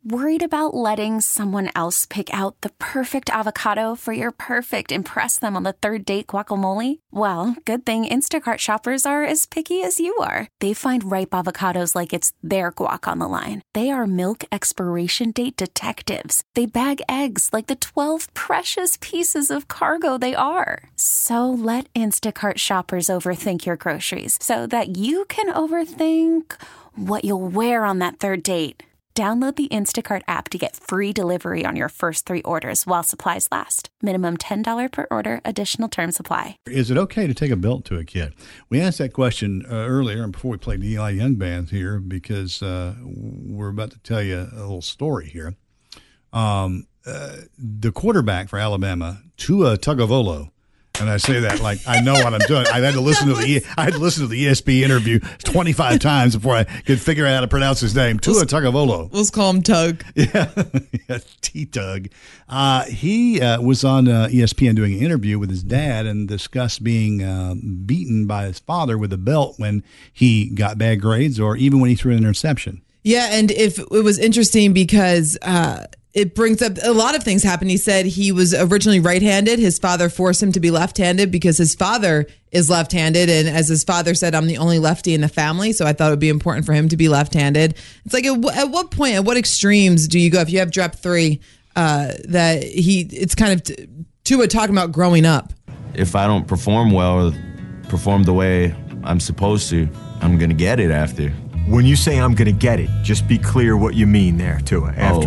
Worried about letting someone else pick out the perfect avocado for your perfect impress them on the third date guacamole? Well, good thing Instacart shoppers are as picky as you are. They find ripe avocados like it's their guac on the line. They are milk expiration date detectives. They bag eggs like the 12 precious pieces of cargo they are. So let Instacart shoppers overthink your groceries so that you can overthink what you'll wear on that third date. Download the Instacart app to get free delivery on your first 3 orders while supplies last. Minimum $10 per order. Additional terms apply. Is it okay to take a belt to a kid? We asked that question earlier before we played the Eli Young Band here because we're about to tell you a little story here. The quarterback for Alabama, Tua Tagovailoa, and I say that like I know what I'm doing. I had to listen to the ESPN interview 25 times before I could figure out how to pronounce his name. Tua Tagovailoa. Let's call him Tug. Yeah, T-Tug. He was on ESPN doing an interview with his dad and discussed being beaten by his father with a belt when he got bad grades or even when he threw an interception. Yeah, and if it was interesting because it brings up a lot of things happened. He said he was originally right-handed. His father forced him to be left-handed because his father is left-handed. And as his father said, I'm the only lefty in the family. So I thought it would be important for him to be left-handed. It's like, at what point, at what extremes do you go? If you have Drep 3, it's kind of Tua talking about growing up. If I don't perform well or perform the way I'm supposed to, I'm going to get it after. When you say I'm going to get it, just be clear what you mean there, Tua. After.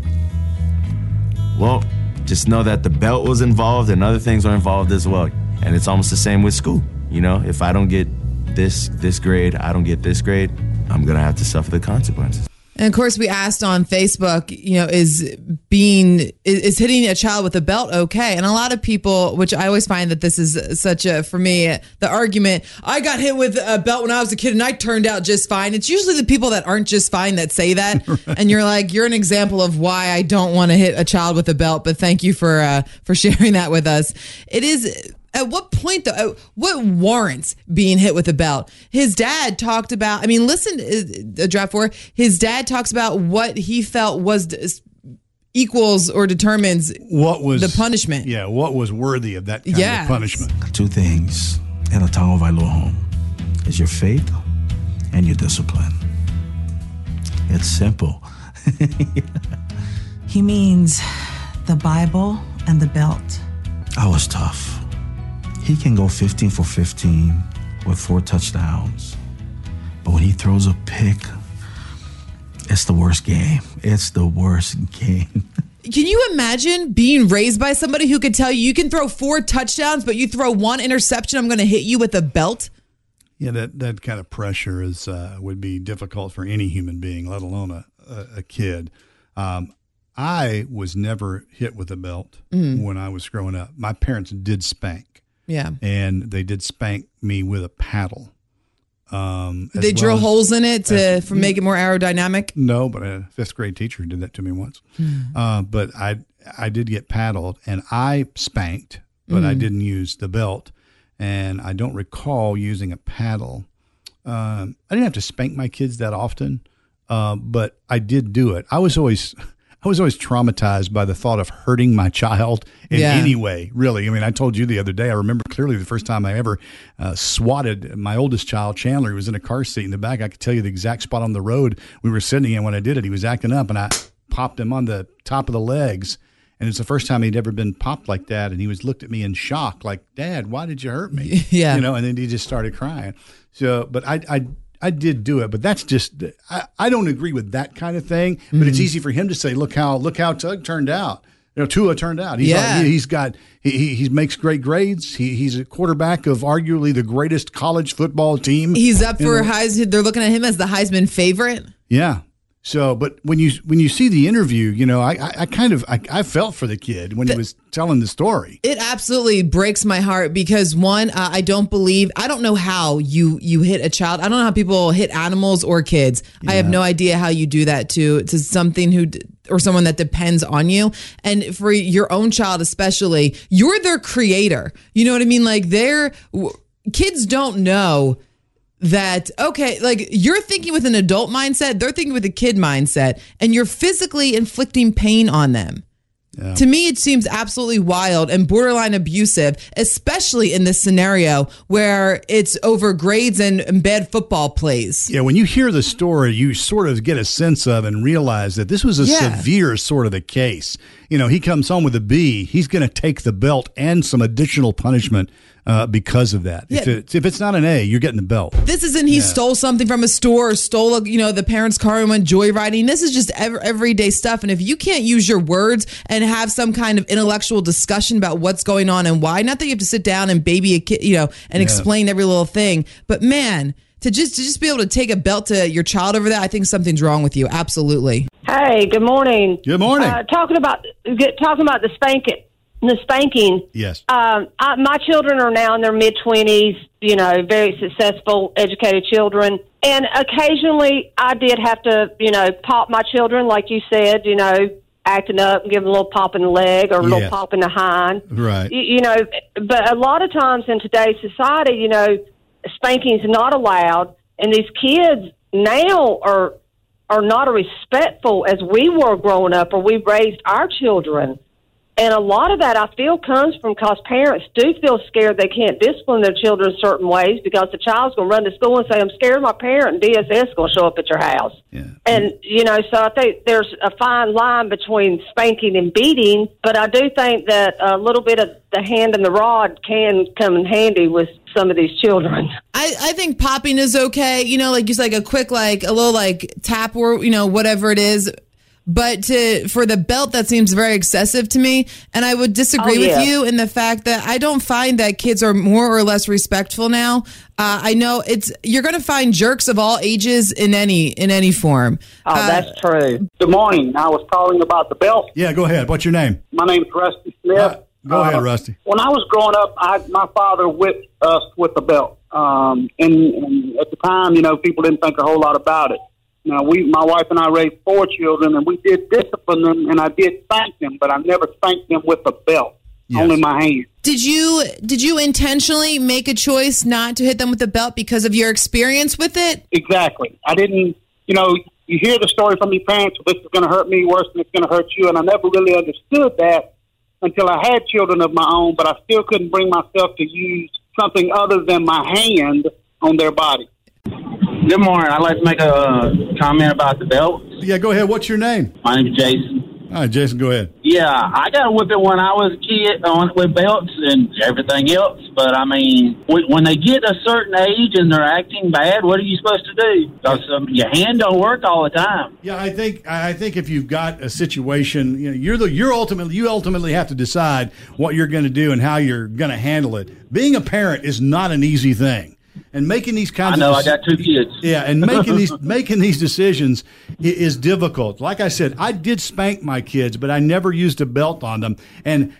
Well, just know that the belt was involved and other things were involved as well. And it's almost the same with school. You know, if I don't get this grade, I don't get this grade, I'm going to have to suffer the consequences. And of course, we asked on Facebook, is hitting a child with a belt okay? And a lot of people, which I always find that this is for me, the argument, I got hit with a belt when I was a kid and I turned out just fine. It's usually the people that aren't just fine that say that. Right. And you're like, you're an example of why I don't want to hit a child with a belt. But thank you for sharing that with us. It is. At what point, though, what warrants being hit with a belt? His dad talked about, listen, Draft 4, his dad talks about what he felt was equals or determines what was the punishment. Yeah, what was worthy of that kind of punishment. 2 things in a Tagovailoa home is your faith and your discipline. It's simple. He means the Bible and the belt. I was tough. He can go 15 for 15 with 4 touchdowns. But when he throws a pick, it's the worst game. It's the worst game. Can you imagine being raised by somebody who could tell you can throw 4 touchdowns, but you throw 1 interception, I'm going to hit you with a belt? Yeah, that kind of pressure is would be difficult for any human being, let alone a kid. I was never hit with a belt when I was growing up. My parents did spank. Yeah. And they did spank me with a paddle. They drill holes in it to make it more aerodynamic? No, but a 5th grade teacher did that to me once. But I did get paddled, and I spanked, but I didn't use the belt. And I don't recall using a paddle. I didn't have to spank my kids that often, but I did do it. I was always traumatized by the thought of hurting my child in any way, really. I told you the other day, I remember clearly the first time I ever swatted my oldest child, Chandler. He was in a car seat in the back. I could tell you the exact spot on the road we were sitting in when I did it. He was acting up, and I popped him on the top of the legs. And it's the first time he'd ever been popped like that. And he looked at me in shock, like, Dad, why did you hurt me? Yeah. And then he just started crying. So, but I did do it, but that's just, I don't agree with that kind of thing, but it's easy for him to say, look how Tug turned out. Tua turned out. He makes great grades. He's a quarterback of arguably the greatest college football team. He's up for Heisman. They're looking at him as the Heisman favorite. Yeah. So, but when you see the interview, I felt for the kid when he was telling the story. It absolutely breaks my heart because one, I don't know how you hit a child. I don't know how people hit animals or kids. Yeah. I have no idea how you do that to something or someone that depends on you. And for your own child, especially, you're their creator. You know what I mean? Like kids don't know that, okay, like you're thinking with an adult mindset, they're thinking with a kid mindset, and you're physically inflicting pain on them. Yeah. To me, it seems absolutely wild and borderline abusive, especially in this scenario where it's over grades and bad football plays. Yeah, when you hear the story, you sort of get a sense of and realize that this was a severe sort of a case. You know, he comes home with a B, he's going to take the belt and some additional punishment because of that. Yeah. If it's not an A, you're getting the belt. This isn't he stole something from a store or stole the parents' car and went joyriding. This is just everyday stuff. And if you can't use your words and have some kind of intellectual discussion about what's going on and why, not that you have to sit down and baby a kid, and explain every little thing, but man, to just be able to take a belt to your child over that, I think something's wrong with you. Absolutely. Hey, good morning. Good morning. Talking about the spanking. Yes. My children are now in their mid-20s, very successful, educated children. And occasionally I did have to, pop my children, like you said, acting up and give them a little pop in the leg or a little pop in the hind. Right. But a lot of times in today's society, spanking's not allowed. And these kids now are not as respectful as we were growing up or we raised our children. And a lot of that, I feel, comes from because parents do feel scared they can't discipline their children certain ways because the child's going to run to school and say, I'm scared of my parent, and DSS is going to show up at your house. Yeah. And, so I think there's a fine line between spanking and beating, but I do think that a little bit of the hand and the rod can come in handy with some of these children. I think popping is okay, like just like a quick, a little tap or, whatever it is. But for the belt, that seems very excessive to me. And I would disagree with you in the fact that I don't find that kids are more or less respectful now. I know you're going to find jerks of all ages in any form. Oh, that's true. Good morning. I was calling about the belt. Yeah, go ahead. What's your name? My name's Rusty Smith. Go ahead, Rusty. When I was growing up, my father whipped us with the belt. And at the time, people didn't think a whole lot about it. Now, my wife and I raised 4 children, and we did discipline them, and I did spank them, but I never spanked them with a belt, only my hand. Did you intentionally make a choice not to hit them with the belt because of your experience with it? Exactly. I didn't, you hear the story from your parents, this is going to hurt me worse than it's going to hurt you, and I never really understood that until I had children of my own, but I still couldn't bring myself to use something other than my hand on their body. Good morning. I'd like to make a comment about the belt. Yeah, go ahead. What's your name? My name is Jason. All right, Jason, go ahead. Yeah, I got a whipping when I was a kid with belts and everything else. But, I mean, when they get a certain age and they're acting bad, what are you supposed to do? Because your hand don't work all the time. Yeah, I think if you've got a situation, you ultimately have to decide what you're going to do and how you're going to handle it. Being a parent is not an easy thing. And making these kinds I got 2 kids. Yeah, and making these decisions is difficult. Like I said, I did spank my kids, but I never used a belt on them. And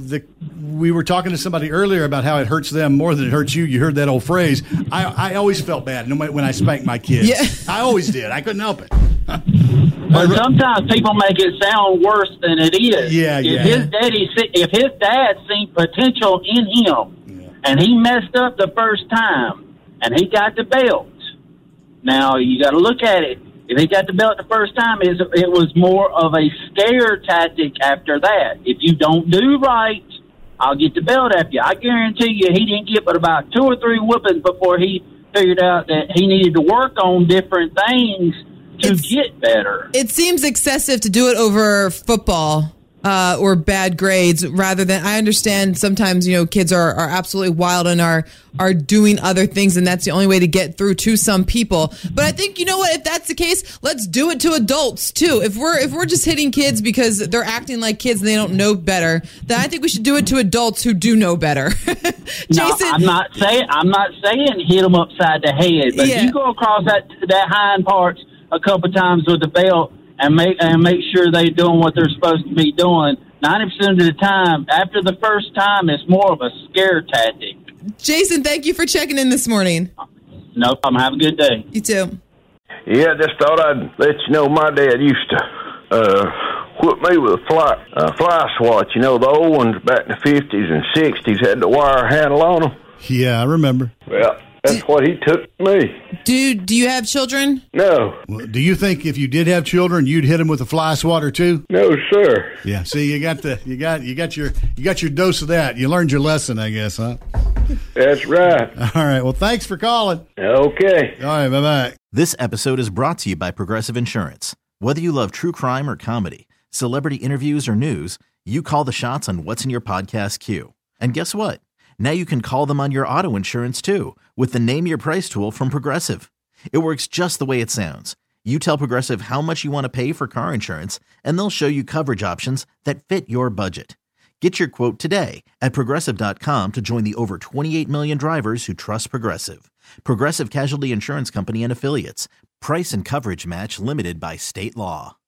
we were talking to somebody earlier about how it hurts them more than it hurts you. You heard that old phrase. I always felt bad when I spanked my kids. Yeah. I always did. I couldn't help it. But sometimes people make it sound worse than it is. Yeah. If his dad seen potential in him, and he messed up the first time, and he got the belt. Now, you got to look at it. If he got the belt the first time, it was more of a scare tactic after that. If you don't do right, I'll get the belt after you. I guarantee you he didn't get but about 2 or 3 whoopings before he figured out that he needed to work on different things to get better. It seems excessive to do it over football. Or bad grades rather than, I understand sometimes, kids are absolutely wild and are doing other things, and that's the only way to get through to some people. But I think, if that's the case, let's do it to adults too. If we're just hitting kids because they're acting like kids and they don't know better, then I think we should do it to adults who do know better. Jason, no, I'm not saying hit them upside the head, but if you go across that hind parts a couple times with the belt, and make sure they're doing what they're supposed to be doing. 90% of the time, after the first time, it's more of a scare tactic. Jason, thank you for checking in this morning. No problem. Have a good day. You too. Yeah, just thought I'd let you know my dad used to whip me with a fly swat. The old ones back in the 50s and 60s had the wire handle on them. Yeah, I remember. Well, That's what he took me. Dude, do you have children? No. Well, do you think if you did have children, you'd hit them with a fly swatter too? No, sir. Yeah. See, you got your dose of that. You learned your lesson, I guess, huh? That's right. All right. Well, thanks for calling. Okay. All right. Bye-bye. This episode is brought to you by Progressive Insurance. Whether you love true crime or comedy, celebrity interviews or news, you call the shots on what's in your podcast queue. And guess what? Now you can call them on your auto insurance too with the Name Your Price tool from Progressive. It works just the way it sounds. You tell Progressive how much you want to pay for car insurance, and they'll show you coverage options that fit your budget. Get your quote today at Progressive.com to join the over 28 million drivers who trust Progressive. Progressive Casualty Insurance Company and Affiliates. Price and coverage match limited by state law.